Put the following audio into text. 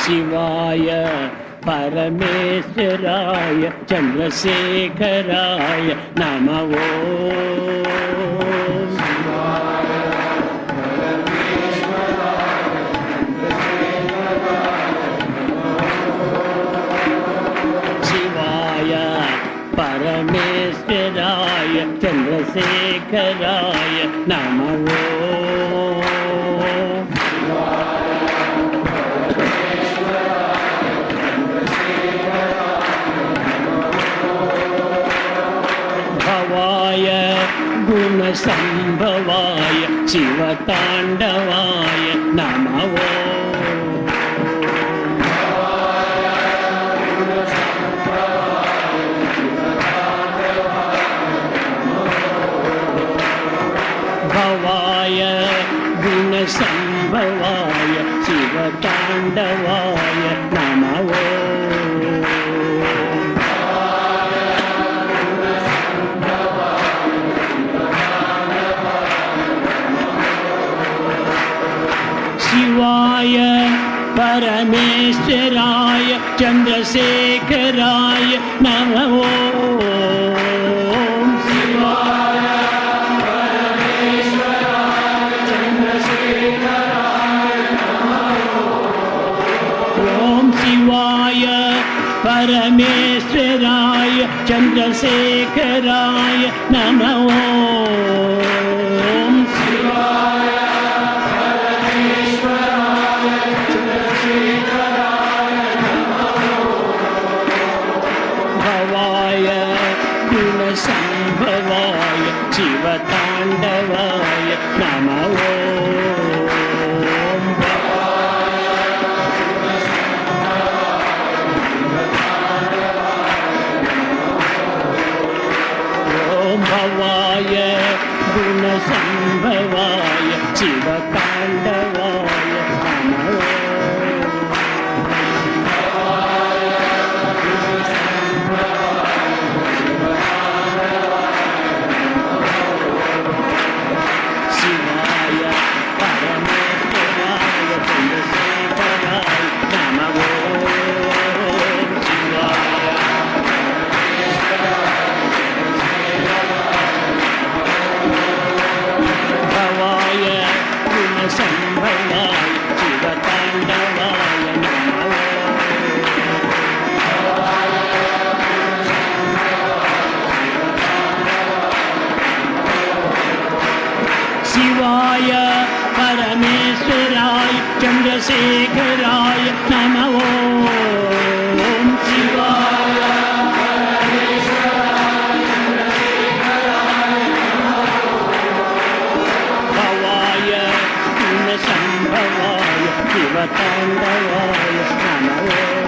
शिवाय परमेश्वराय चंद्रशेखराय नमः शिवाय परमेश्वराय चंद्रशेखराय नमः भवाय गुणसंभवाय शिवतांडवाय नमः भवाय गुणसंभवाय शिवतांडवाय नमः शिवाय परमेश्वराय चंद्रशेखराय नमः शिवाय परमेश्वराय चंद्रशेखराय नमः ओम शिवाय परमेश्वराय चंद्रशेखराय नमः संभवाय शिवतांडवाय नमः ओम भवाय गुणसंभवाय शिवतांडवाय नमः संभवाय शिवतांडवाय नमः शिवाय परमेश्वराय चंद्रशेखराय नमः ओम शिवाय परमेश्वराय चंद्रशेखराय नमः भवाय संभवाय शिवतांडवाय नमः